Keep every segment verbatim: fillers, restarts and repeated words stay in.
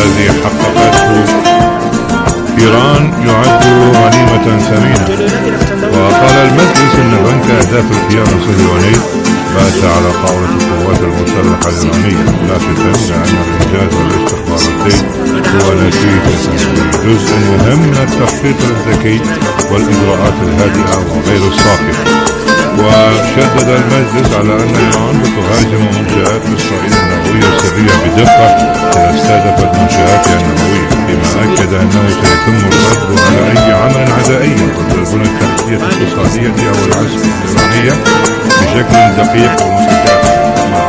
الذي حققته إيران يعد غنيمة ثمينة. وقال المجلس أن بنك أهداف الكيان الصهيوني بات على طاولة القوات المسلحة الإيرانية، لافتا إلى أن الإنجاز والاستخباراتي هو نتيجة جزء مهم من التخطيط الذكي والإجراءات الهادئة وغير الصاخبة. وشدد المجلس على أن إيران بتهاجم منشآت إسرائيل النووية السرية بدقة إذا استهدفت منشآتها النووية، فيما أكد أنه سيتم الرد على أي عمل عدائي ضد البنى التحتية الاقتصادية أو العسكرية الإيرانية بشكل دقيق ومتكافئ.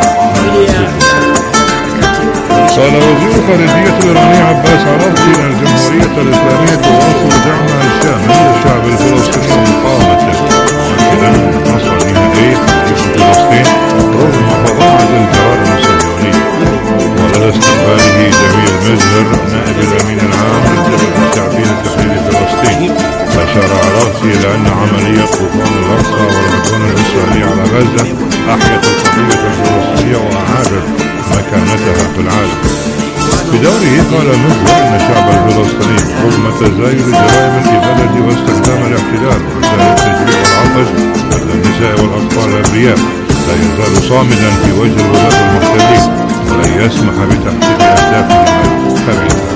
قال وزير الخارجية الإيراني عباس عراقجي أن الجمهورية الإسلامية تواصل دعمها الشامل للشعب الفلسطيني ومقاومته، مؤكدا أن النصر النهائي في فلسطين رغم فظاعة الجرائم الصهيونية. ولدى استقباله جميل مزهر نائب الأمين العام للجبهة الشعبية لتحرير فلسطين، أشار عراقجي إلى أن عملية طوفان الأقصى والعدوان الإسرائيلي على غزة أحيت القضية الفلسطينية وأعادت مكانتها في العالم. بدوره قال مزهر أن الشعب الفلسطيني رغم تزايد جرائم الإبادة واستخدام الاحتلال ووسائل التجريح والعطش ضد النساء والأطفال الأبرياء لا يزال صامدا في وجه الولاة المحتلين ولن يسمح بتحقيق أهدافهم الخبيثة.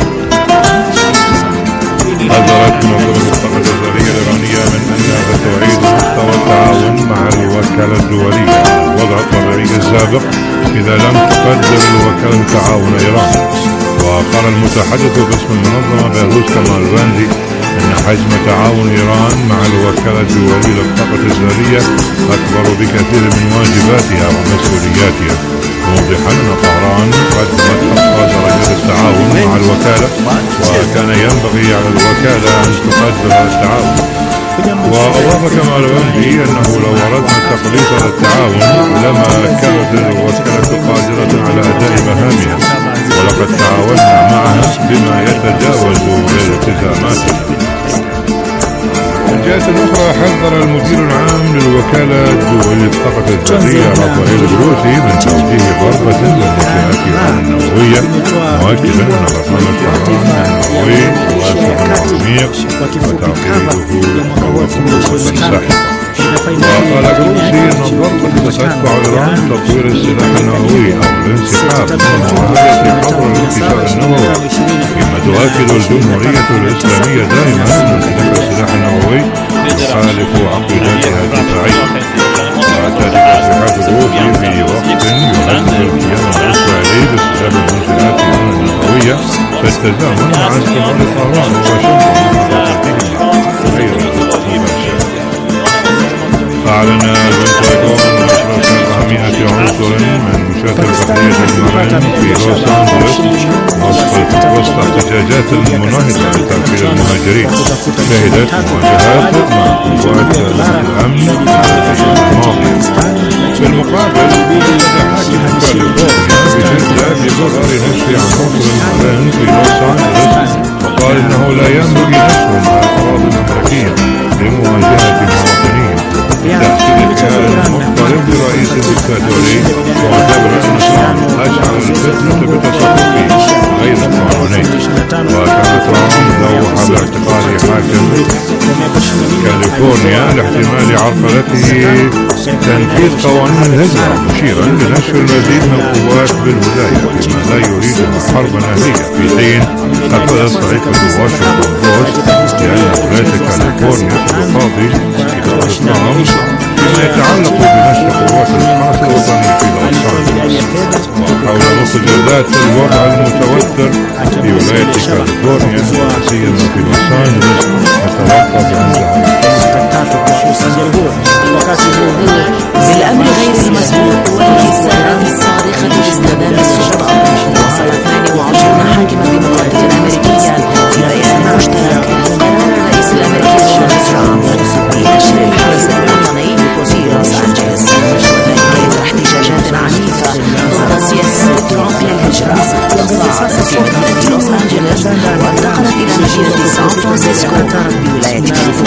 حذرت منظمة الطاقة الذرية الإيرانية من أنها تعيد مستوى التعاون مع الوكالة الدولية الوضع الطبيعي السابق إذا لم تقدم الوكالة تعاون إيران. وقال المتحدث باسم المنظمة بيروز كمالباندي أن حجم تعاون إيران مع الوكالة الدولية للطاقة الذرية أكبر بكثير من واجباتها ومسؤولياتها، موضحا أن طهران قدمت أقصى درجات التعاون مع الوكالة وكان ينبغي على الوكالة أن تقدم التعاون. وأضاف كمالباندي أنه لو أردنا تقليص التعاون لما كانت الوكالة قادرة على أداء مهامها، ولقد تعاوننا معها بما يتجاوز التزاماتنا. من جهة أخرى حذر المدير العام للوكالة الدولية للطاقة الذرية رافائيل جروسي من توجيه ضربة للمنشآت إيران النووية، مؤكدا أن برنامج طهران النووي واسع وعميق وتعقيده خطوة ساحقة. وقال جروسي أن الضربة ستدفع إيران تطوير السلاح النووي أو الانسحاب من معاهدة حظر الانتشار النووي، فيما تؤكد الجمهورية الإسلامية دائما أن سلاح السلاح النووي يخالف عقيدتها الدفاعية. واعتاد تصريحات جروسي في وقت يهدد الكيان الإسرائيلي باستخدام منشآت إيران النووية بالتزامن مع استمرار طهران وواشنطن غير مباشرة. أعلن البنتاغون نشر سبعمائة عنصر من مشاة البحرية المرن في لوس أنجلوس وسط احتجاجات مناهضة لترحيل المهاجرين. شهدت مواجهات مع قوات الأمن الماضية. في المقابل حاكم كاليفورنيا بجدة بقرار نشر عناصر المرن في لوس أنجلوس، وقال إنه لا ينبغي نشرهم على الأراضي الأمريكية لمواجهة مواطنين تحت الكيان المضطرب لرئيس الدكتاتوري، واعتبر أن ترامب أشعل الفتنة بتصرفه غير قانوني. وكان ترامب لوح باعتقال حاكم كاليفورنيا لاحتمال عرقلته تنفيذ قوانين الهجرة، مشيرا لنشر المزيد من القوات بالولاية فيما لا يريد حربا أهلية، في حين أفادت صحيفة واشنطن بوست بأن ولاية كاليفورنيا ستقاضي إدارة ترامب فيما يتعلق بنشر قوات الحرس الوطني في لوس أنجلوس. وحول مستجدات الوضع المتوتر في ولاية كاليفورنيا لا سيما في لوس أنجلوس نتوقف عندها بالأمر غير المسبوق والإنسان الصارخة لاستخدام السلطة، وصل اثنين وعشرين حاكما بمقاطعة أمريكية في بيان مشترك قرار الرئيس الأمريكي دونالد ترامب بنشر الحرس الوطني في لوس أنجلوس، وذلك إثر احتجاجات عنيفة ضد سياسة ترامب للهجرة تصاعدت في مدينة لوس أنجلوس وانتقلت إلى مدينة سان فرانسيسكو بولاية كاليفورنيا.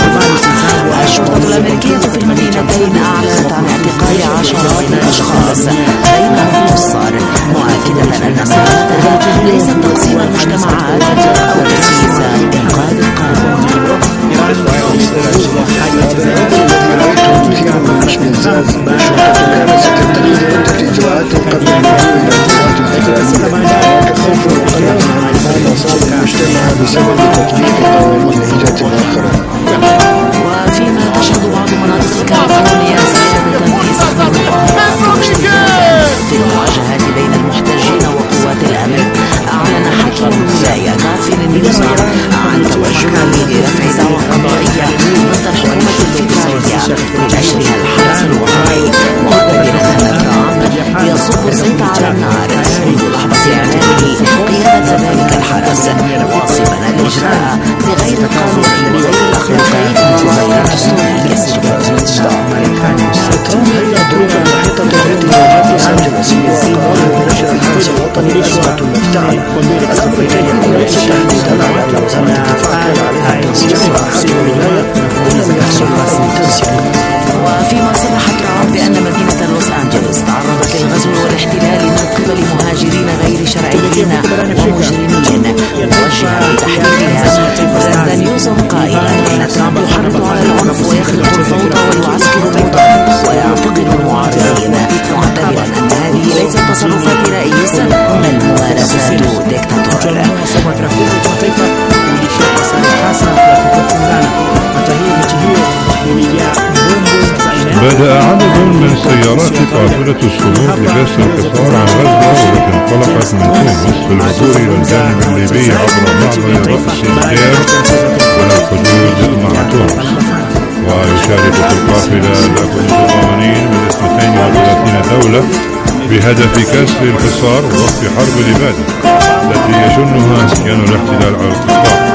بدأ عدد من سيارات قافلة الصمود لكسر الحصار عن غزة، والتي انطلقت من تونس في العبور إلى الجانب الليبي عبر معبر رأس الدير على الحدود مع تونس. ويشارك في القافلة الأخوة المتضامنين من اثنتين وثلاثين دولة بهدف كسر الحصار ووقف حرب الإبادة التي يشنها كيان الاحتلال على القطاع.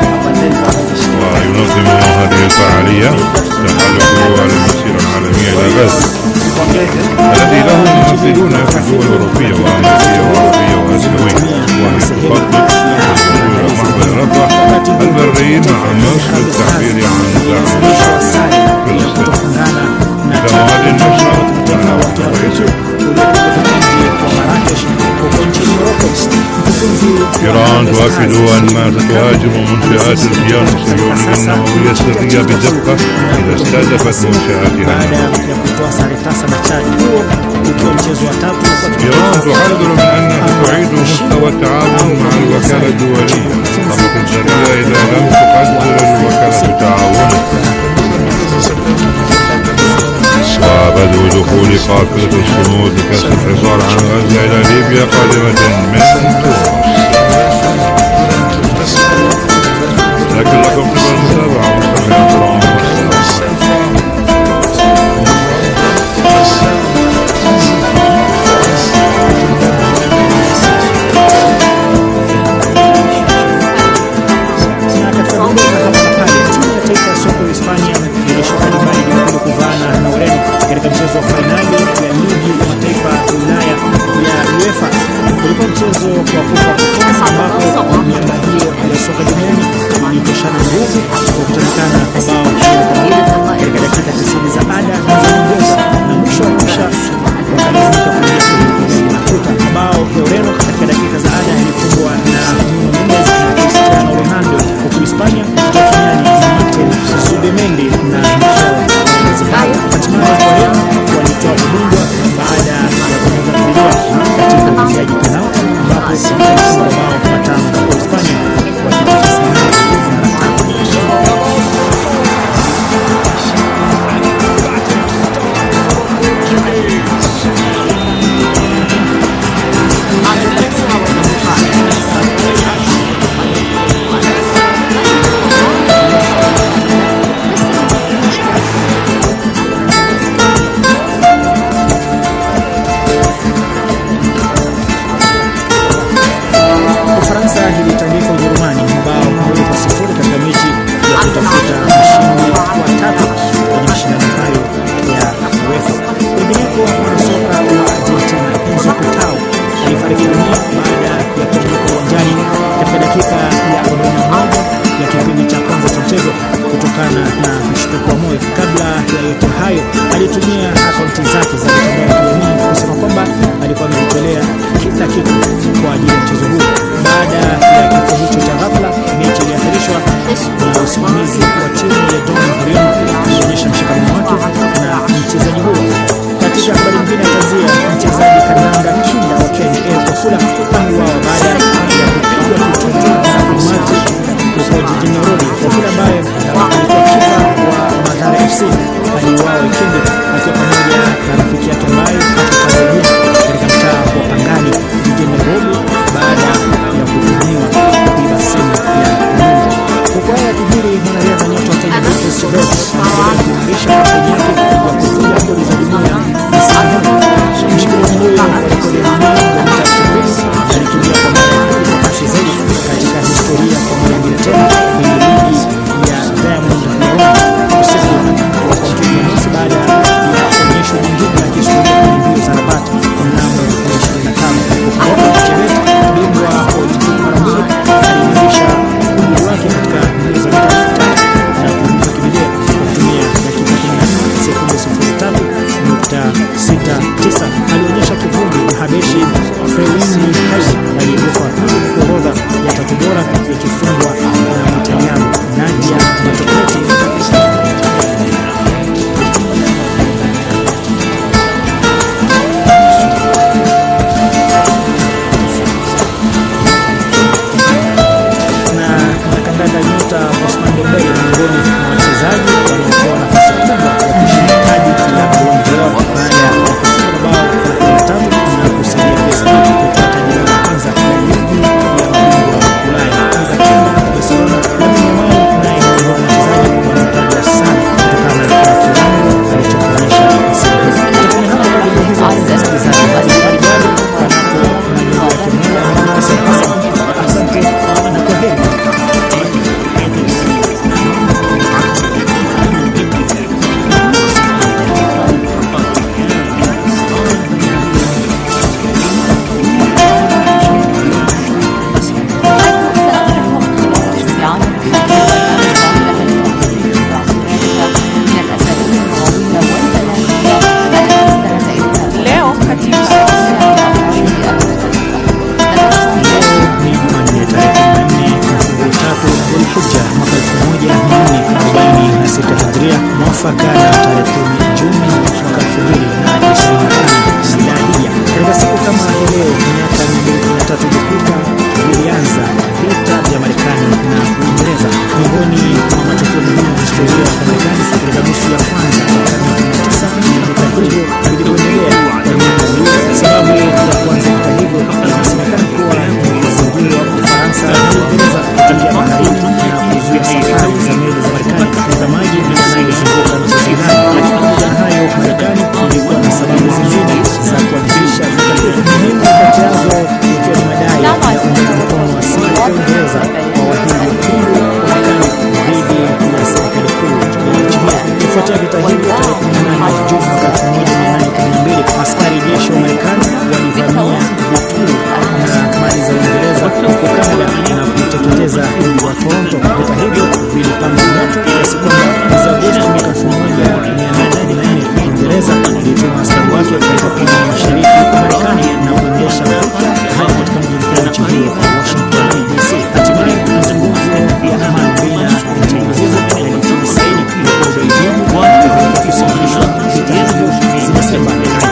وينظم هذه الفعالية تحالف على المسيرة العالمية إلى غزة الذي له ممثلون في الدول الأوروبية وأمريكية وعربية وآسيوية، وهي تخطط وصول معبر رفح البري مع مصر للتعبير عن دعم فلسطين. إلى موعد النشر دعنا وقت الرئيس. إيران تؤكد أنها ستهاجم منشآت الكيان الصهيوني النووية السرية بدقة إذا استهدفت منشآتها النووية. إيران تحذر من أنها تعيد مستوى التعاون مع الوكالة الدولية الطاقة الذرية إذا لم تقدر الوكالة تعاونها. وبدء دخول قافلة الصمود لكسر الحصار عن غزة إلى ليبيا قادمة من تونس. لكن لكم قبل المتابعة مستمعين الكرام katika mchezo wa fainali ya ligi ya mataifa ya Ulaya ya UEFA. Ulikuwa mchezo wa kufa kupona ambapo miamba hiyo ya soka duniani ilitoshana nguvu kwa kutamkana bao katika dakika tisini za baada ya nyongeza, na mwisho wa mwisho wakalazimika kuingia kwenye makuta. Bao ya Ureno katika dakika za baada ilifungwa na Nuno Mendes na Cristiano Ronaldo, huku Hispania ikichukua Martin Zubimendi na Michel Barzagli. Hatimaye Ureno walitoa ubingwa baada ya kuweza kuingia katika upigaji penalti ambapo walifunga bao matano kwa Hispania wakijisimamia alitumia akaunti zake za mitandao ya kijamii kusema kwamba alikuwa amejitolea kila kitu kwa ajili ya mchezo huu. Baada ya kifo hicho cha ghafla, mechi iliahirishwa na usimamizi wa timu ya Don Horion kuonyesha mshikamano wake na mchezaji huyo. Katika habari nyingine ya tanzia, mchezaji Kananga Kinda wa Kenya Air Kofula aliuawa baada ya kupigwa kichwa na umati huko jijini Nairobi. Kofula ambaye alikuwa kipa wa Mathare F C aliuawa wikendi akiwa pamoja na rafiki yake ambaye akatazamia katika mtaa wa Pangani jijini Nairobi baada ya kutuhumiwa kuiba simu ya Mungu. Huko haya kijiri, mwanariadha nyota wa Kenya kihistoria mwafaka na tarehe kumi Juni mwaka elfu mbili na ishirini na tano miladia. Katika siku kama leo miaka mia mbili na tatu iliyopita vilianza vita vya Marekani na Uingereza. Miongoni mwa matukio muhimu ya historia ya Marekani katika nusu ya kwanza ya karne ya kumi na tisa, vita hivyo vilivyoendelea kwa miaka miwili. Sababu ya kuanza vita hivyo inasemekana kuwa ni kuzingirwa kwa Ufaransa na Uingereza kupitia baharini na kuzuia safari za meli za Marekani katika maji yanayozunguka nchi jirani. Lakini pamoja na hayo, Marekani ilikuwa na sababu zingine za kuanzisha vita hivyo. Muhimu kati yazo ikiwa ni madai ya uungaji mkono wa siri wa Uingereza kwa wahindi wekundu wa Marekani dhidi ya serikali kuu ya nchi hiyo. Kufuatia vita hivyo, tarehe kumi na nane Juni mwaka elfu moja mia nane kumi na mbili askari jeshi wa Marekani walivamia vituo na mali za Uingereza huko Canada na kuteketeza mji wa Toronto. Vita hivyo vilipamba moto kiasi kwamba mwezi Agosti mwaka elfu moja mia nane na nne Uingereza ilituma askari wake katika pwani ya mashariki ya Marekani na kuendesha vita hadi katika mji mkuu wa nchi hiyo Washington D C. Hatimaye mazungumzo ya amani baina ya nchi hizo yalitiwa saini huko Beijing na kusitishwa vita hivyo. Zimesema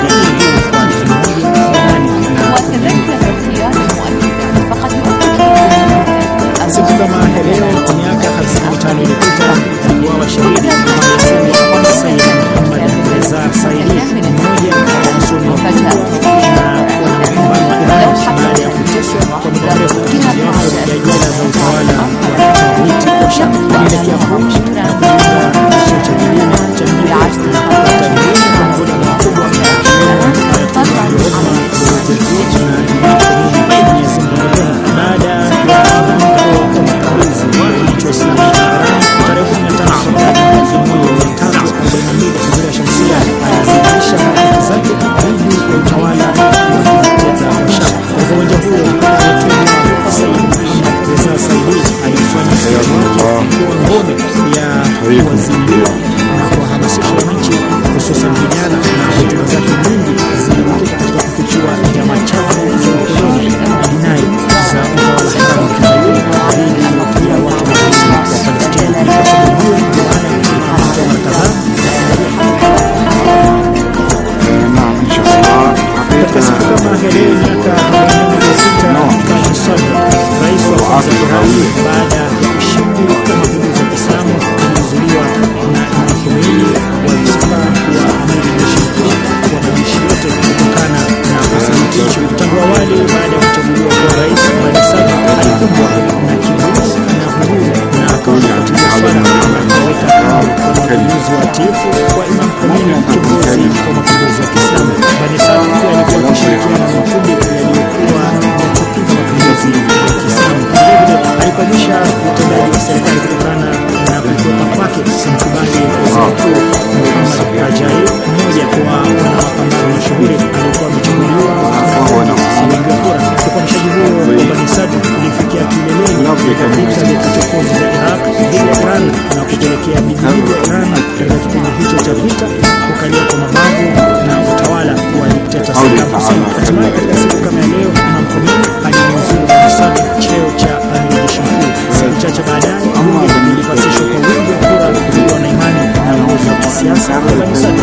siku kama leo miaka hamsini na mitano iliyopita aliuawa shahidi Mheshimiwa Sayyid Muhammad Reza Saidi, mmoja wa wasomi wakubwa na wanamapambano wa Iran baada ya kuteswa kwa muda mrefu katika ya jela za utawala wa Kibiti wa Sham. Alielekea Kuwait na kujiunga na chuo cha kidini cha Nairobi na kupata elimu kwa mgoda mkubwa akiwemo Ayatollah Roma Khomeini na Mwenyezi Mungu mwema. Baada ya mwanamko kwa makabidhi wananchi wa Islamu ya Iran tarehe kumi na tano Septemba elfu moja mia tatu arobaini na mbili Hijria Shamsia alizidisha harakati zake dhidi ya utawala wa dikteta wa Shah. Kwa uwanja huo Ayatollah Sayyid Muhammad Reza Saidi alifanya mkutano wake kuwa ngome ya kuwazindua na kuwahamasisha wananchi hususan vijana, na hotuba zake nyingi zilijikita katika kufichua njama chafu za ukoloni na jinai za utawala haramu wa Kizayuni dhidi ya watu weusi wa Palestina. Kwa sababu hiyo ndio maana kulikuwa mara kadhaa katika siku kama leo miaka arobaini iliyopita Bani Sadr, rais wa kwanza wa Iran baada ya ushindi wa mapinduzi ya Kiislamu alizuiliwa na Imam Khomeini walisema kuwa amiri jeshi mkuu wa majeshi yote kutokana na kusaliti. Tangu awali baada ya kuchaguliwa kwa rais, Bani Sadr alikumbwa na kiburi na huruma na akafuatilia swala na akaweka kando kwa mapinduzi wa tifu kwa Imam Khomeini, kiongozi wa mapinduzi ya Kiislamu. Bani Sadr pia alikuwa akishirikiana na makundi yaliyokuwa yakipinga mapinduzi ya Kiislamu. Vilevile alipandisha utendaji wa serikali kutokana na kutoka kwake kumkubali waziri mkuu Muhammad Rajai, mmoja wa wanamapambano mashuhuri alikuwa amechaguliwa na wingi wa kura. Ukonishaji huo wa Bani Sadr ulifikia kileleni katika vita vya kichokozi vya Iraq dhidi ya Iran na kupelekea miji ya Iran katika kipindi hicho cha vita kukalia kwa mabavu na utawala wa dikteta Saddam Hussein. Hatimaye katika siku kama leo Imam Khomeini alimuuzuru Bani Sadr cheo cha amiri jeshi mkuu. Siku chache baadaye bunge lilipasishwa kwa wingi wa kura kuwa na imani na uongozi wa kisiasa wa Bani Sadr.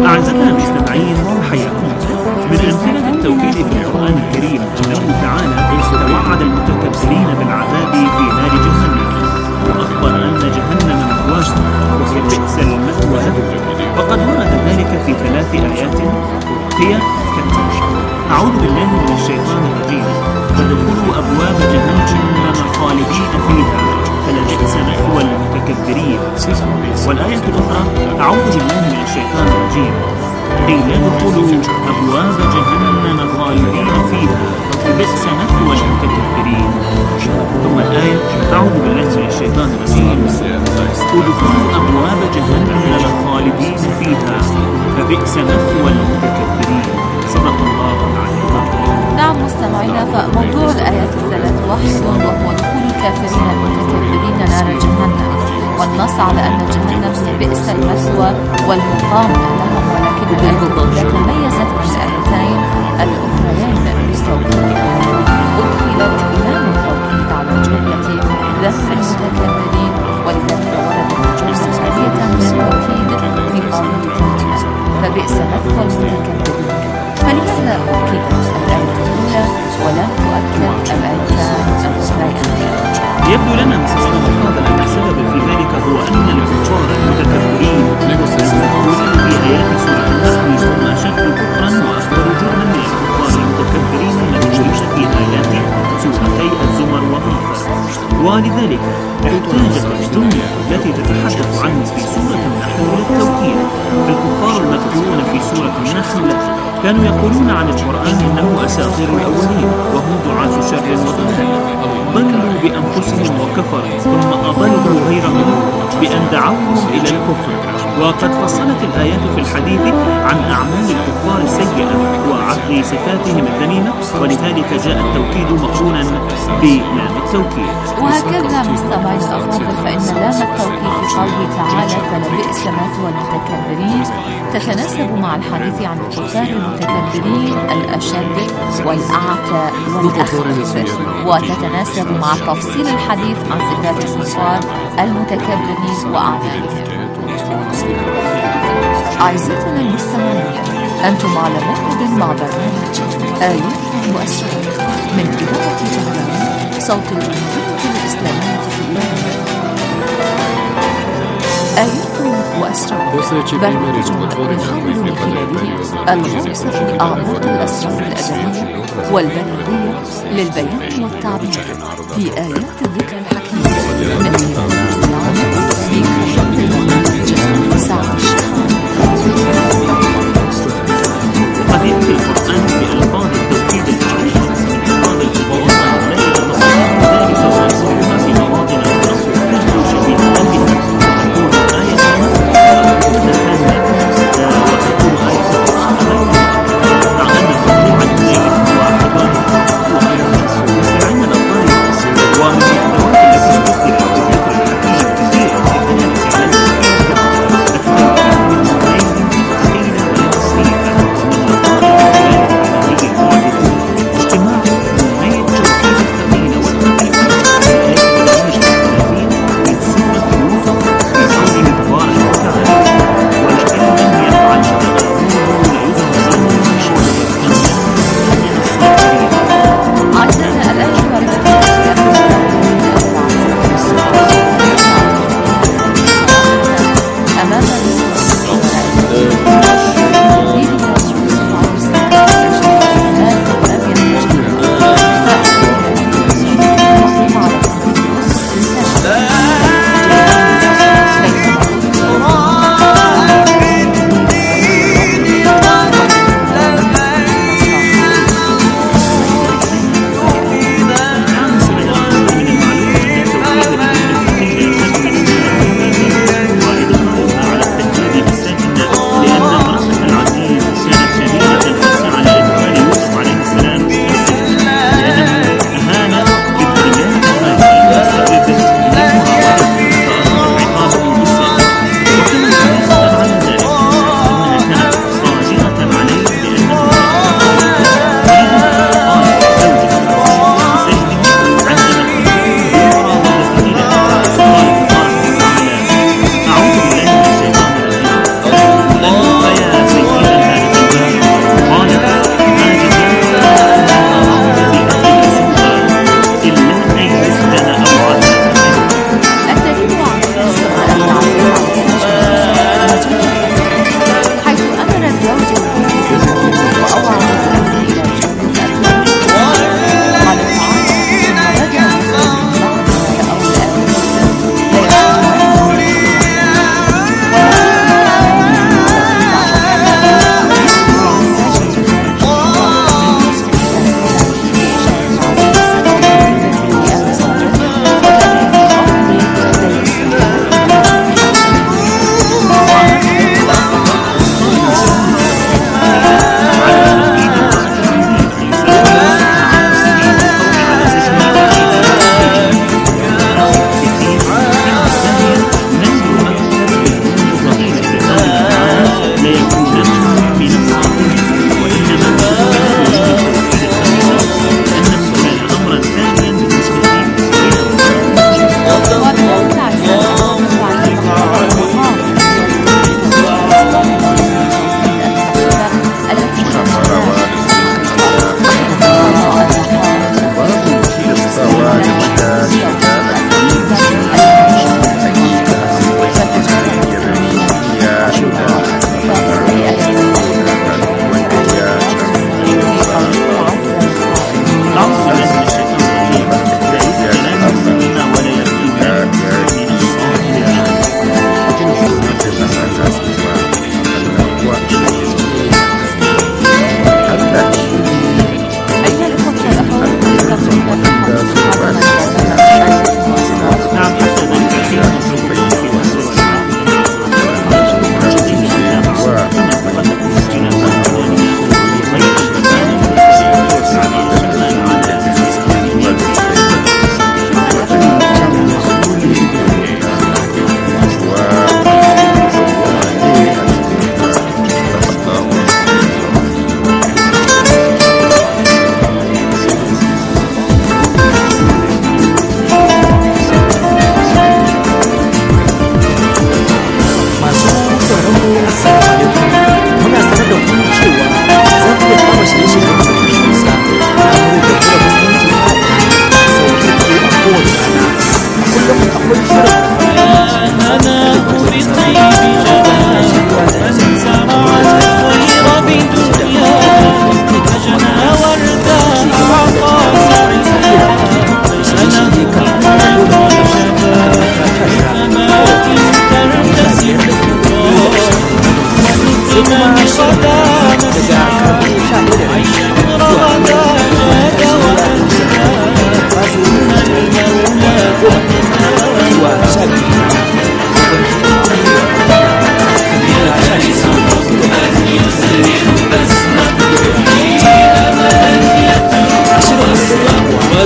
أعزائنا المستمعين، حياكم الله. من أمثلة التوكيد في القرآن الكريم أنه تعالى توعد المتكبرين بالعذاب في نار جهنم، وأخبر أن جهنم مأواها وهي بئس المثوى لهم، وقد ورد ذلك في ثلاث آيات هي كالتالي: أعوذ بالله من الشيطان الرجيم، فادخلوا أبواب جهنم خالدين فيها فلبئس مثوى المتكبرين. والآية الأخرى: أعوذ بالله من الشيطان الرجيم، قيل ادخلوا أبواب جهنم خالدين فيها فبئس مثوى المتكبرين. ثم الآية: أعوذ بالله من الشيطان الرجيم، ادخلوا أبواب جهنم خالدين فيها فبئس مثوى المتكبرين. صدق الله العظيم. نعم مستمعينا، فموضوع الآيات الثلاث واحد، وهو دخول الكافرين المتكبرين نار جهنم، والنص على أن جهنم بئس المثوى والمقام لهم، ولكن الآية الأولى تميزت من الآيتين الأخريين بالتوكيد. أدخلت لام التوكيد على جملة ذم المتكبرين، ولذلك وردت الجملة ثانية من التوكيد في قوله تعالى فبئس مثوى المتكبرين. فلماذا أكدت الآية الأولى ولم تؤكد الآيتان الأخريان؟ يبدو لنا مستمعينا الفاضل أن السبب في ذلك هو أن الكفار المتكبرين المذكورين في آيات سورة النحل هم أشد كفرا وأكبر جرما من الكفار المتكبرين المذكورين في آيات سورتي الزمر وغافر، ولذلك احتاجت الجملة التي تتحدث عنه في سورة النحل للتوكيد. الكفار المذكورون في سورة النحل كانوا يقولون عن القرآن إنه أساطير الأولين، وهم دعاة شر وضلال، ضلوا بأنفسهم وكفروا، ثم أضلوا غيرهم بأن دعوهم إلى الكفر. وقد فصلت الآيات في الحديث عن أعمال الكفار السيئة وعقل صفاتهم الذميمة، ولذلك جاء التوكيد مقرونا بلام التوكيد. وهكذا مستمعينا الأفاضل، فإن لام التوكيد في قوله تعالى فلبئس مثوى المتكبرين تتناسب مع الحديث عن الكفار المتكبرين الأشد والأعتى والأخبث، وتتناسب مع تفصيل الحديث عن صفات الكفار المتكبرين وأعمالهم. أعزائنا المستمعين، أنتم على موعد مع برنامج آيات وأسرار من إذاعة طهران، صوت الأمة الإسلامية في إيران. آيات وأسرار برنامج يحاول من خلاله الغوص في أعماق الأسرار الأدبية والبلاغية للبيان والتعبير في آيات الذكر الحكيم من خلال الاستعانة بكتاب المنهج ساعة الشيخان. قد يأتي القرآن بألفاظ التوكيد العظيمة من ألفاظ الإضافة التي تتصرف ذلك ويصرفها في مواطن النصر تجد شبيهة بها. تقول آية وتقول آية وتقول آية مع أن الموضوع الجيد واعتبار وآية مستمعين الأفضل ومن الأدوات التي تذكر في ذكر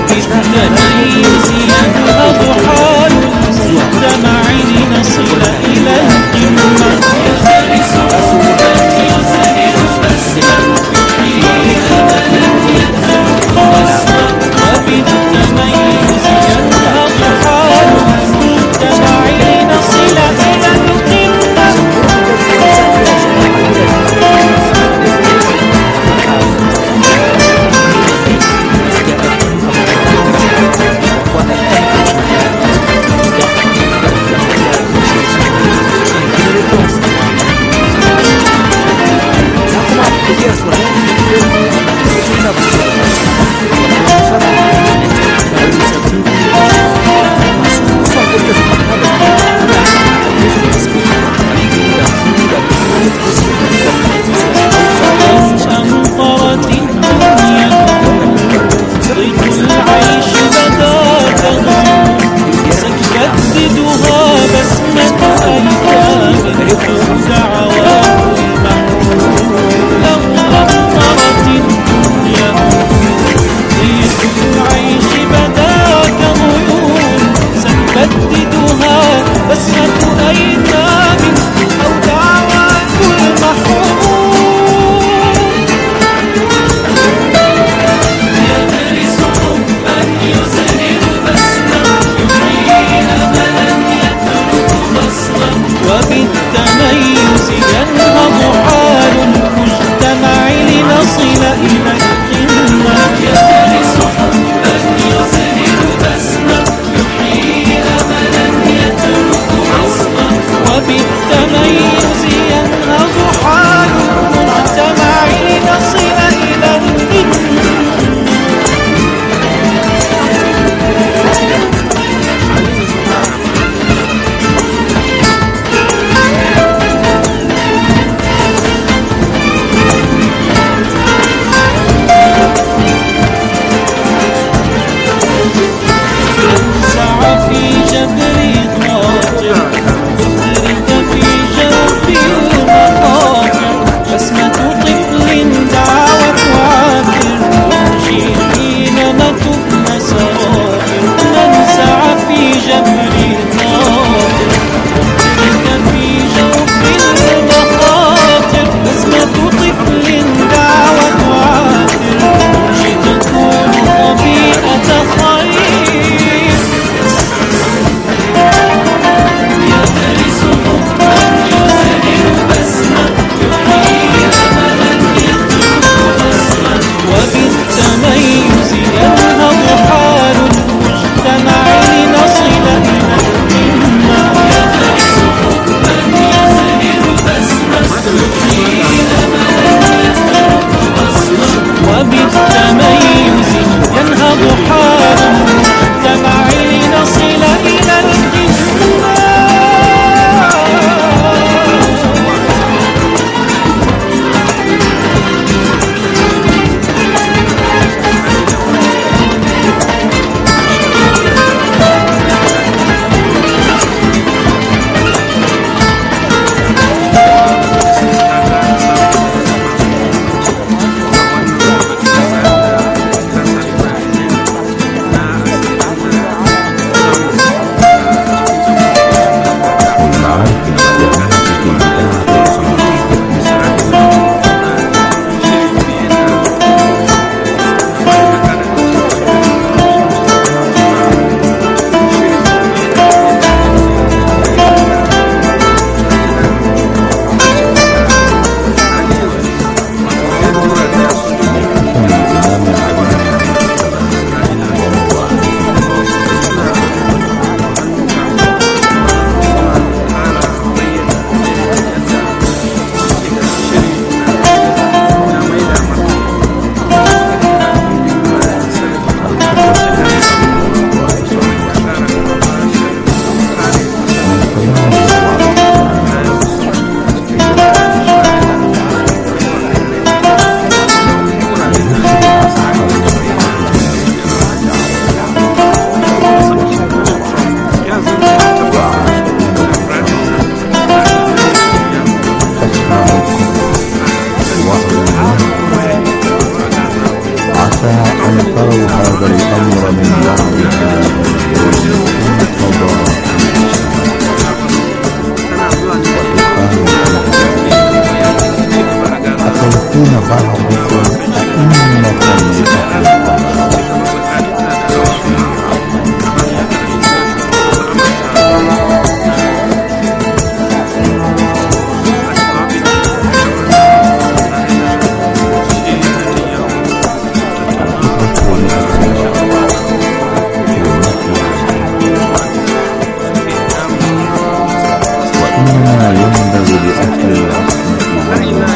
وبالتميز ينهض حال المجتمع لنصل إلى القمة يختلس عصوبا يزهر بسما يحيي أملا يذهب خاصا وبالتميز ينهض حال المجتمع لنصل إلى القمة. ذكروا هذا الأمر من بعضها وقضى أتيكون بعضكم أئمة لأهل الضلال وإنما ينبغي لأهل العصمة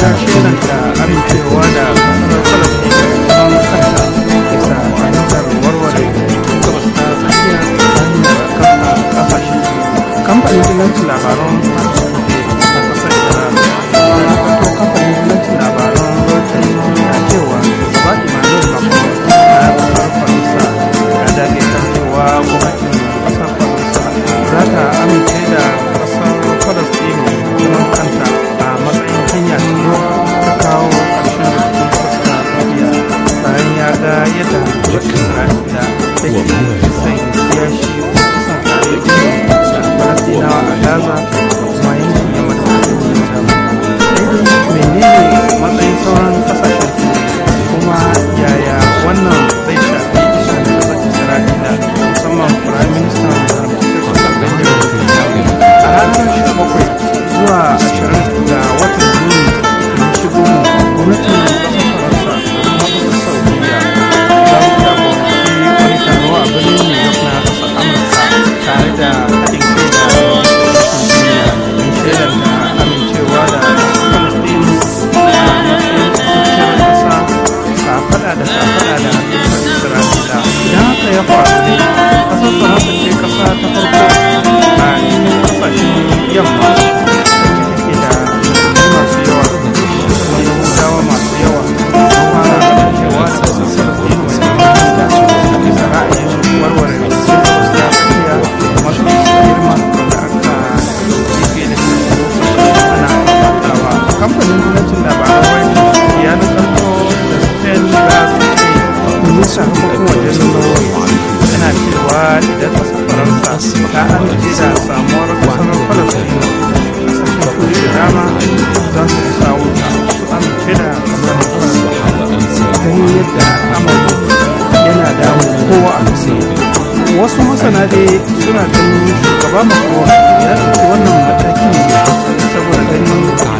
ya shelanta amincewa da kasar Falasɗinu don kanta bisa fahimtar warware gabas ta tsakiya ta hanyar kafa kasashe. Kamfanin dillancin labaran na kasar Iran ya fito kamfanin dillancin labaran Reuters na cewa shugaba Emmanuel Macron na kasar Faransa ya dage kan cewa gwamnatin kasar Faransa za ta amince da kasar Falasɗinu zaman kanta a matsayin hanya tilo ta kawo ƙarshen rikicin gabas ta tsakiya bayan ya ga yadda Isra'ila take kisan kiyashi kusan kare jini da Falasɗinawa a Gaza da kuma yankin yamma da menene matsayin sauran kasashen turai kuma yaya wannan zai shafi sha'anin kasar Isra'ila musamman Firayim Ministan haramtaccen kasar Benjamin Netanyahu a ranar sha bakwai zuwa ashirin ga watan Yuni da shigo gwamnatin kasar Faransa da kuma kasar Saudiya za su jagoranci wani taro a birnin New York na kasar Amurka tare da haɗin kai da kasashen duniya don shelanta amincewa da Falasɗinu a matsayin cikakkiyar ƙasa kafaɗa da kafaɗa da kasar Isra'ila. Idan haka ya faru ne kasar Faransa ce ƙasa ta farko a cikin ƙasashen yamma da take da musulmi masu yawa da kuma Yahudawa masu yawa don fara amincewa da kasar Falasɗinu mai zaman kanta a bisa ra'ayin warware rikicin gabas ta tsakiya mafi girma wanda aka ɗauki fiye da shekaru ana fafatawa. Kamfanin dillancin labaran Reuters ya nakalto da Stella Gattuso, ministan harkokin wajen Norway, yana cewa idan ƙasar Faransa ta amince da samuwar ƙasar Falasɗinu, ƙasashen turai da dama za su isa wuta su amince da ƙasar Falasɗinu. Ganin yadda al'amari yana damun kowa a duniya. Wasu masana dai suna ganin shugaba Macron ya ɗauki wannan mataki ne saboda ganin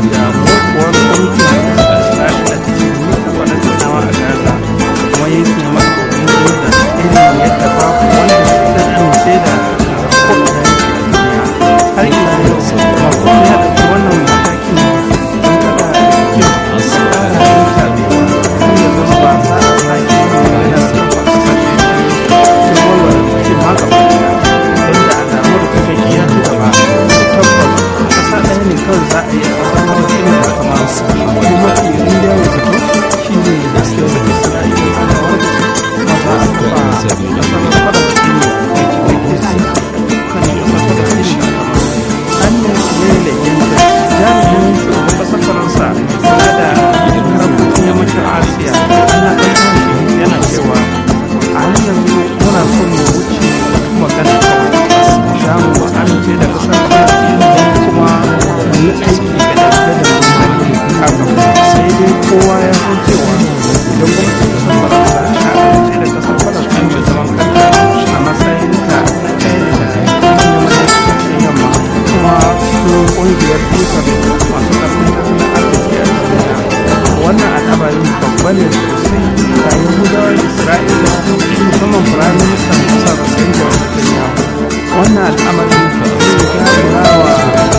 damuwar kwamitin Isra'ila ta yi nuna Falasɗinawa a Gaza kuma yankin makokin Jordan irin yadda babu wanda zai amince da ko'ina yake a duniya. Har ila yau Macron ya ɗauki wannan mataki ne don kada rikin a ƙara yin zaɓe kan ya zama ba za a sake yin maganar kafa ƙasashe biyu don warware rikicin ma gaba ɗaya don da alamu rikicin ya ci gaba tabbas ƙasa ɗaya ne kawai za a yi a ƙasar Falasɗinu da kama wani mafi rinjaye zato shi ne gaskiyar Isra'ila za ta wargaje kuma za a kafa ƙasar Falasɗinu mai cikakken aiki kan ƙasar Falasɗinu da kama. Hanyar Lele Yanda jami'in shugaban ƙasar Faransa kula da harkokin yammacin Asiya ana ɗaukar shi yana cewa a halin yanzu muna son mu wuce magana kawai mu samu amince da ƙasar Falasɗinu kuma mu yi aiki ga dangadan gwamnati haka sai dai kowa ya san cewa idan gwamnatin ƙasar Faransa ta amince da ƙasar Falasɗinu mai zaman kanta a matsayin ta na ɗaya daga cikin manyan ƙasashen yamma kuma cikin ƙungiyar ikon masu ƙarfin tattalin arziki a duniya wannan al'amari babba ne sosai ga Yahudawan Isra'ila musamman Firayim Ministan ƙasar Benjamin Netanyahu. Wannan al'amari zai gyara wa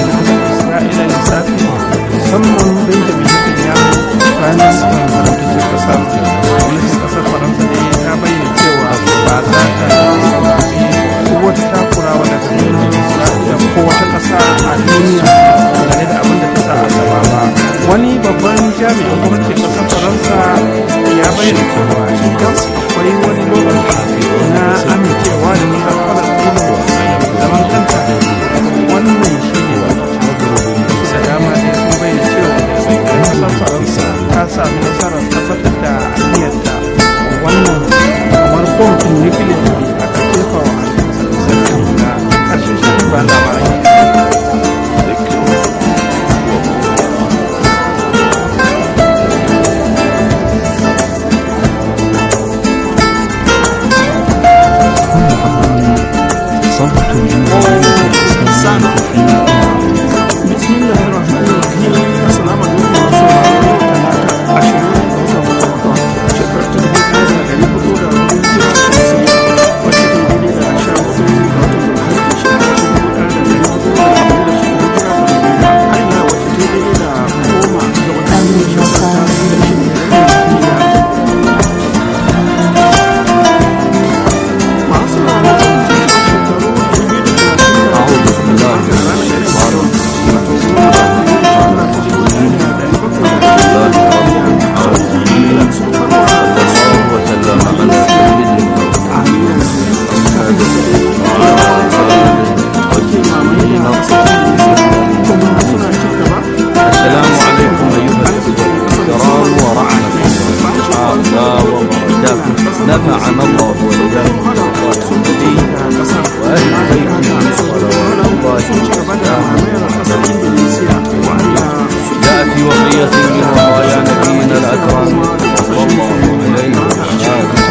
Isra'ila lissafi musamman Benjamin Netanyahu Firayim Ministan haramtaccen ƙasar. Gwamnatin ƙasar Faransa ne ta bayyana cewa ba za ta saurari ko wata takurawa daga nuna Isra'ila ko wata ƙasa a duniya dangane da abin da ta sa a gaba ba. Wani babban jami'in gwamnatin ƙasar Faransa ya bayyana cewa idan akwai wani lokaci na amincewa da ƙasar Falasɗinu zaman kanta wannan shi ne da dama ne sun bayyana cewa ƙasar Faransa ta sami nasarar tabbatar da aniyarta wannan kamar kwamitin nukiliya ne aka jefa wa ƙasar da ƙarshen shirin ba labarai. بسم الله الرحمن الرحيم. السلام عليكم ورحمة الله وبركاته. بقية لوصايا نبينا الأكرم صلى الله عليه وسلم.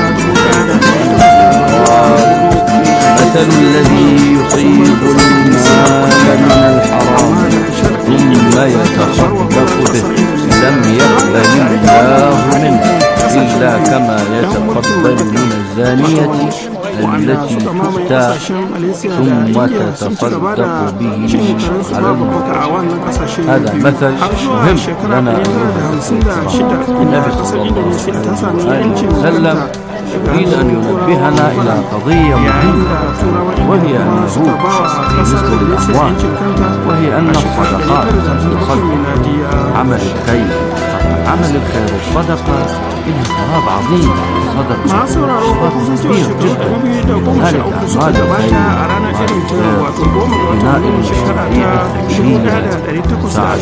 مثل الذي يصيب المال من الحرام ثم يتصدق به لم يقبل الله منه إلا كما يتقبل من الزانية التي تؤتى ثم تتصدق به على الموت. هذا مثل مهم لنا النبي صلى الله عليه وسلم يريد أن ينبهنا إلى قضية مهمة، وهي أنه مثل الأموال، وهي أن الصدقات تصدق عمل الخير. عمل الخير والصدقة إنها ثواب عظيم. الصدقة ثواب كبير جدا. ذلك أعمال الخير بناء المشاريع الخيرية ساعة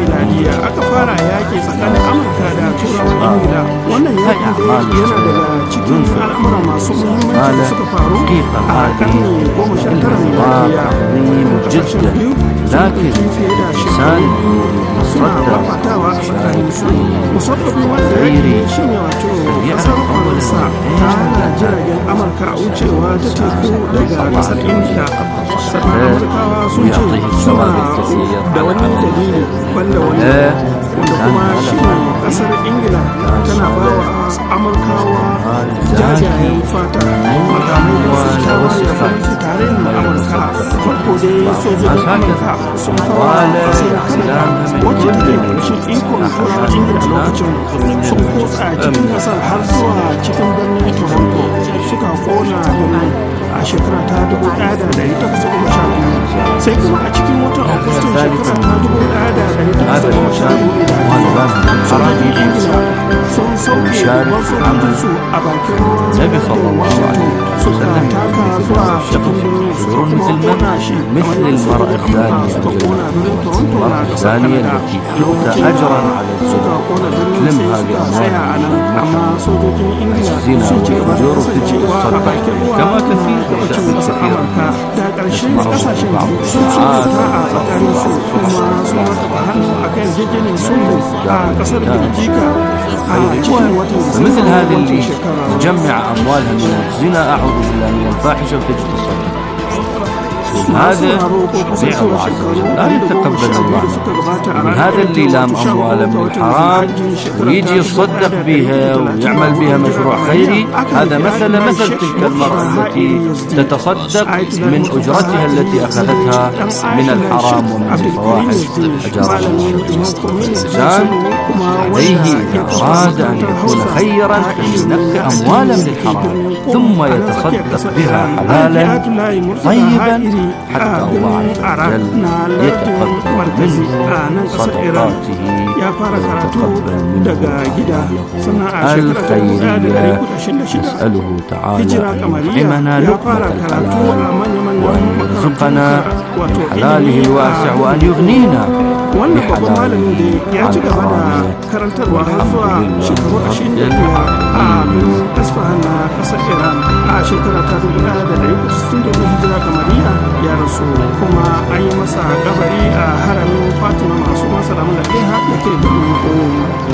قال كيف هذه الثواب عظيم جدا، لكن الإنسان يصدق يشارك في غيره يعرف أولا ويعطيه الثواب الكثير على عمله. لا kasar ingila tana ba wa amurkawa jajayen fata makamai da su shawarar tare da amurka. Farko dai sojojin amurka sun fara kasar kanada wacce take ƙarshen ikon turawan ingila lokacin sun kotsa cikin kasar har zuwa cikin birnin toronto suka kona birnin a shekara ta dubu ɗaya da ɗari takwas da goma sha biyu. Sai kuma a cikin watan agustin shekara ta dubu ɗaya da ɗari takwas da goma sha biyu sojojin ingila sun sauke wasu a bakin ruwan suka taka zuwa cikin birnin suka kuma kona shi مثل المرأة الثانية المرأة الثانية التي تؤتى أجرا على الزنا تلم هذه الأموال الزنا والأجور تتصدق كما كثير من كثير يسمعون بعض الشعارات فمثل هذه اللي تجمع أموالها من الزنا أعوذ بالله من الفاحشة وتتصدق، هذا شريعة الله عز وجل لا يتقبل الله. من هذا اللي لام أمواله من الحرام ويجي يصدق بها ويعمل بها مشروع خيري، هذا مثل مثل تلك المرأة التي تتصدق من أجرتها التي أخذتها من الحرام ومن الفواحش. أجار الإنسان عليه إذا أراد أن يكون خيرا ينقي أمواله من الحرام ثم يتصدق بها حلالا طيبا حتى الله عز وجل يتقبل منه صدقاته ويتقبل منه الخيرية. نسأله تعالى أن يطعمنا لقمة الحلال وأن يرزقنا من حلاله الواسع وأن يغنينا بحلاله عن حرامه. karantarwa har zuwa shekaru ashirin da biyar a birnin Isfahan na kasar Iran a shekara ta dubu ɗaya da ɗari uku da sittin da hudu hijira kamariya ya rasu, kuma an yi masa kabari a haramin Fatima masu masa da mulkiha da ke birnin Qom.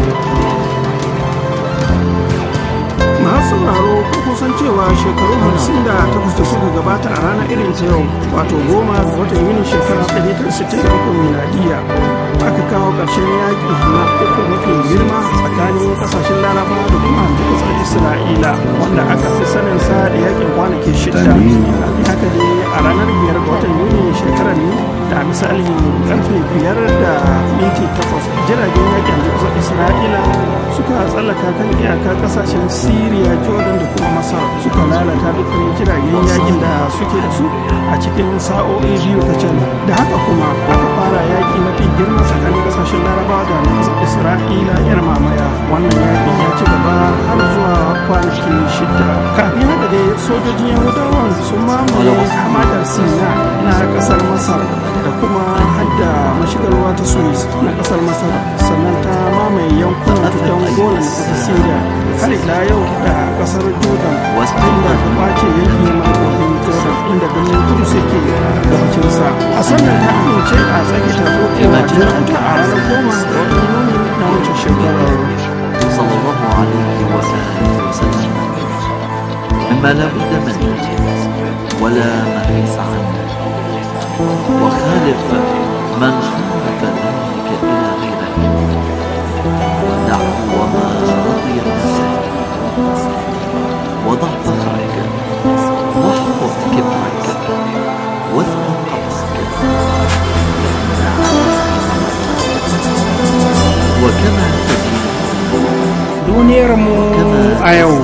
Masu sauraro ko kusan cewa shekaru hamsin da takwas da suka gabata a ranar irin ta yau, wato goma ga watan Yuni shekara ɗari tara sittin da uku miladiya, aka kawo ƙarshen yaƙi na uku mafi girma tsakanin ƙasashen Laraba da kuma ƙasar Isra'ila, wanda aka fi sanin sa da yaƙin kwanaki shida. Haka dai a ranar biyar ga watan Yuni shekarar ne da misalin karfe biyar da minti takwas jiragen yaƙin ƙasar Isra'ila suka tsallaka kan iyakar ƙasashen Siriya, Jordan da kuma Masar, suka lalata dukkan jiragen yaƙin da suke da su a cikin sa'o'i biyu kacal. Da haka kuma aka fara yaƙi mafi girma tsakanin kasashen Larabawa da Isra'ila yar mamaya. Wannan yakin ya ci gaba har zuwa kwanaki shida. Kafin haka dai sojojin Yahudawan sun mamaye hamadar Sina na kasar Masar da kuma hadda mashigar ruwa ta Suez na kasar Masar, sannan ta mamaye yankunan tuddan Golan na kasar Syria, har ila yau da kasar Jordan inda ta kwace yankin makokin Jordan inda birnin Kudus yake gabacinsa. A sannan ta amince a tsaki ta dokewa a ranar goma ga watan Yuni shekarar صلى الله عليه وآله وسلم مما لا بد منه ولا محيص عنه، وخالف من خالف ذلك إلى غيره، ودع وما رضي النساء، وضع فخرك واحفظ كبرك واثبت قبرك. وكما duniyarmu a yau.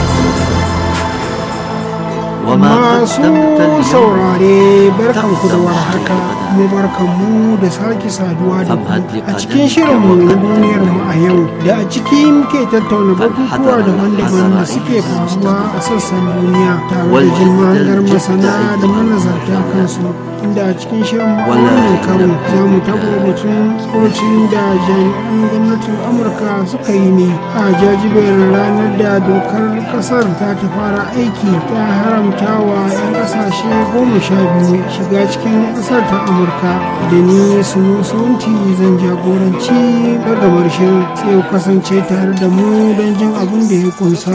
Masu saurare barkanku da warhaka kuma barkanmu da sake saduwa da ku a cikin shirinmu na duniyarmu a yau, da a ciki muke tattauna batutuwa daban-daban da suke faruwa a sassan duniya tare da jin mahangar masana da manazarta kansu, inda a cikin shirin wannan karo za mu tabo batun kurcin da jami'an gwamnatin Amurka suka yi ne a jajiberin ranar da dokar kasar ta ta fara aiki ta haramta wa 'yan kasashe goma sha biyu shiga cikin kasar ta Amurka. Da ni sunusunti zan jagoranci ragamar shirin, sai ku kasance tare da mu don jin abin da ya kunsa.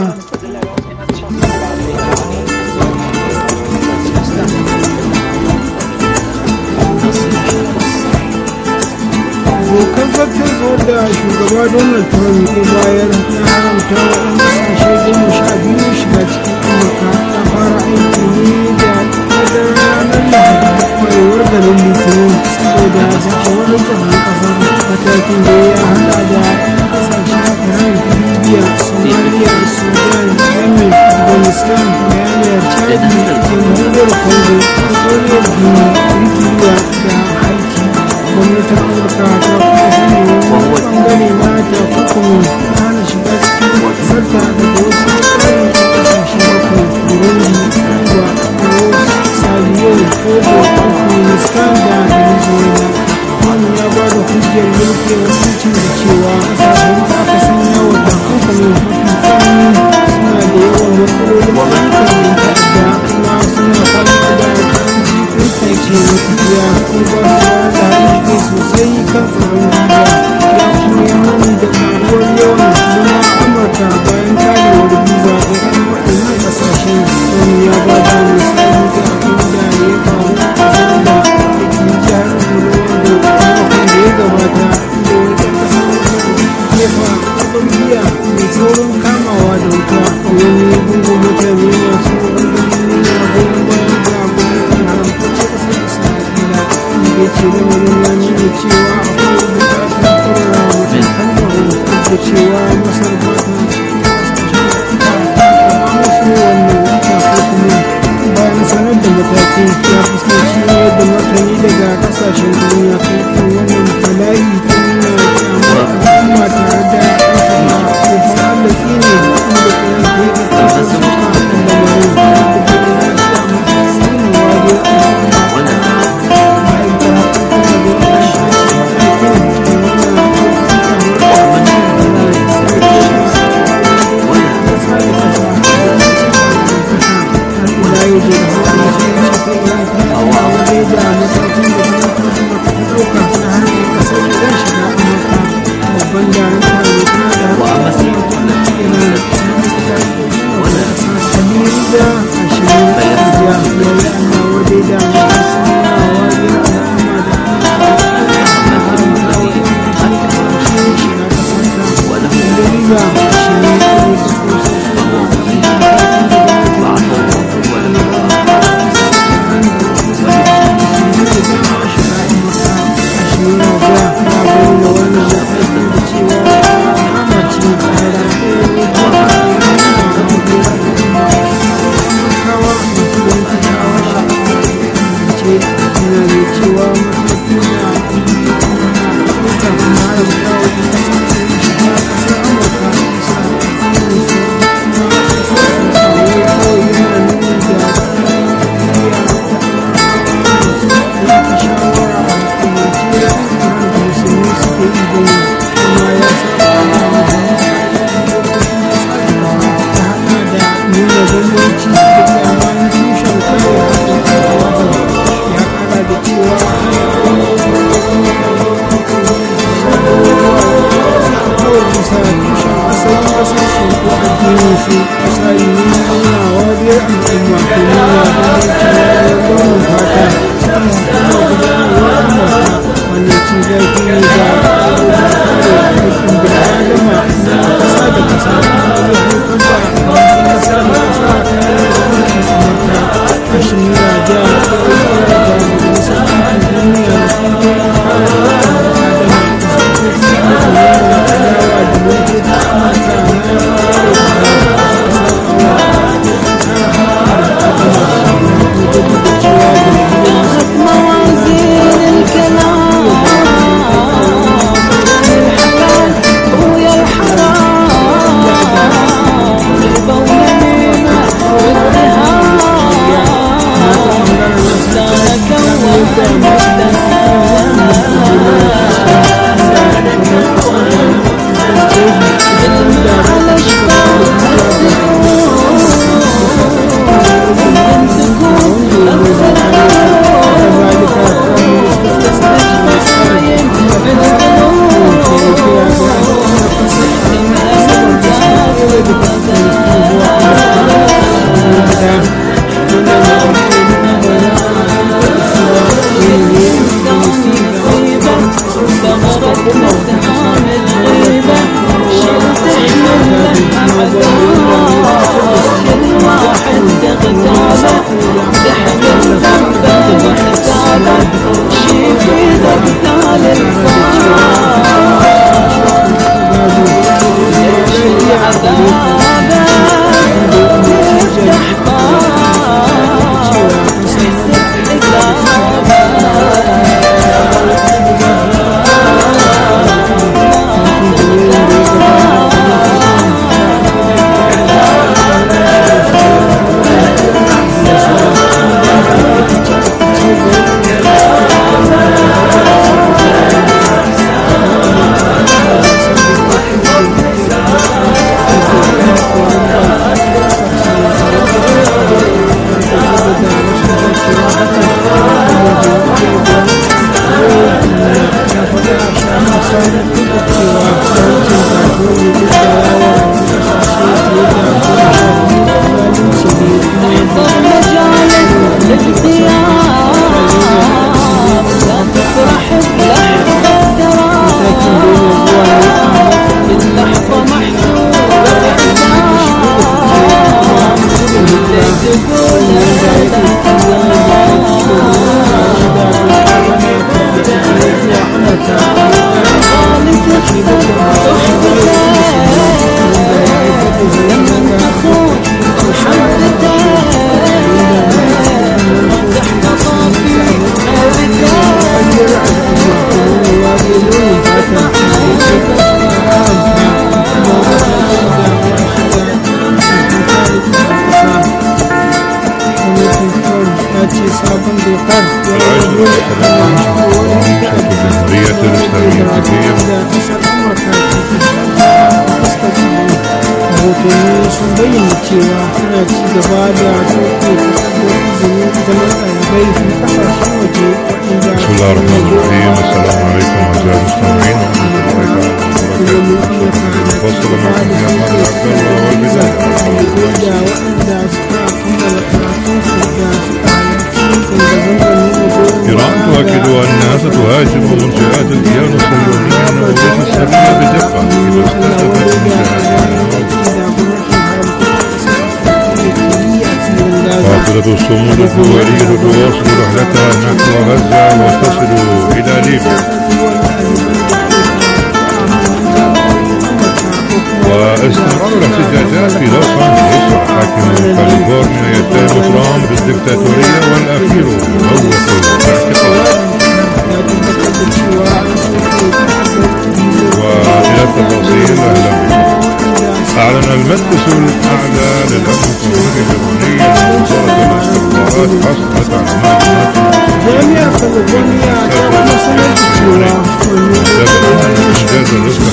Dokar zartar da shugaba Donald Trump ya bayar na haramta wa 'yan kasashe goma sha biyu shiga cikin Amurka ta fara aiki ne da kadar ranar Lahadi wayewar garin Litinin, saboda zakewar tsaron kasar. Matakin da ya hada da 'yan kasashen Iran, Libya, Somalia, Sudan, Yemen, Afghanistan, Myanmar, Chad, Jamhuriyar Congo, Equatorial Guinea, Eritrea da Haiti. Gwamnatin Amurka ta kuma sanya wani bangare na ta hukumin hana shiga cikin kasarta daga wasu ƙarin kasashe bakwai: Burundi, Cuba, Laos, Saliyo, Togo, Afghanistan da Venezuela. Wani ya ba da hujjar yanke hukuncin da cewa kasashen da aka sanya wa takunkumin mafi tsanani suna da yawan matsalolin ayyukan ta'adda, kuma suna fama da karanci tsaye na tafiya, ko ba su da haɗin sosai kan tsaron gida. Ya kuma yi nuni da ƙaruwar yawan zama Amurka bayan karewar biza ga 'yan waɗannan ƙasashen. Wani ya ba da misali da abin da ya faru a ƙasar da ke jihar Colorado makon da ya gabata, inda wata ƙasar jefa abin biya mai saurin kamawa da wuta a wani gungun mutane masu ƙarfin nuna goyon bayan ga gwamnatin haramtaccen ƙasar Isra'ila, inda ya ce lamarin ya nuna cewa akwai buƙatar tsaurara matakan tsaro, duk da cewa Masar ba ta cikin ƙasashen da aka kama musu wannan takunkumin. Bayan sanar da matakin, ya fuskanci yadda martani daga ƙasashen duniya kan irin wannan bala'i ta nuna kyamar al'umma tare da ƙarfafa ko fa'alafi ne, inda kuma ke da ƙasar suka kan lamarin da bayyana shi a matsayin nuna wariyar al'umma. Ma'aikatar harkokin wajen ta ce matakin ta nuna الصمود الدولية تواصل رحلتها نحو غزة وتصل إلى ليبيا، واستمرار الاحتجاجات في لوس أنجلوس، وحاكم كاليفورنيا يتهم ترامب بالدكتاتورية والأخير يموت الاعتقال. وإلى التفاصيل أهلا بكم. أعلن المجلس الأعلى للأمن القومي الإيراني أن وزارة الاستخبارات حصلت على معلومات مؤكدة من إنجاز الرزق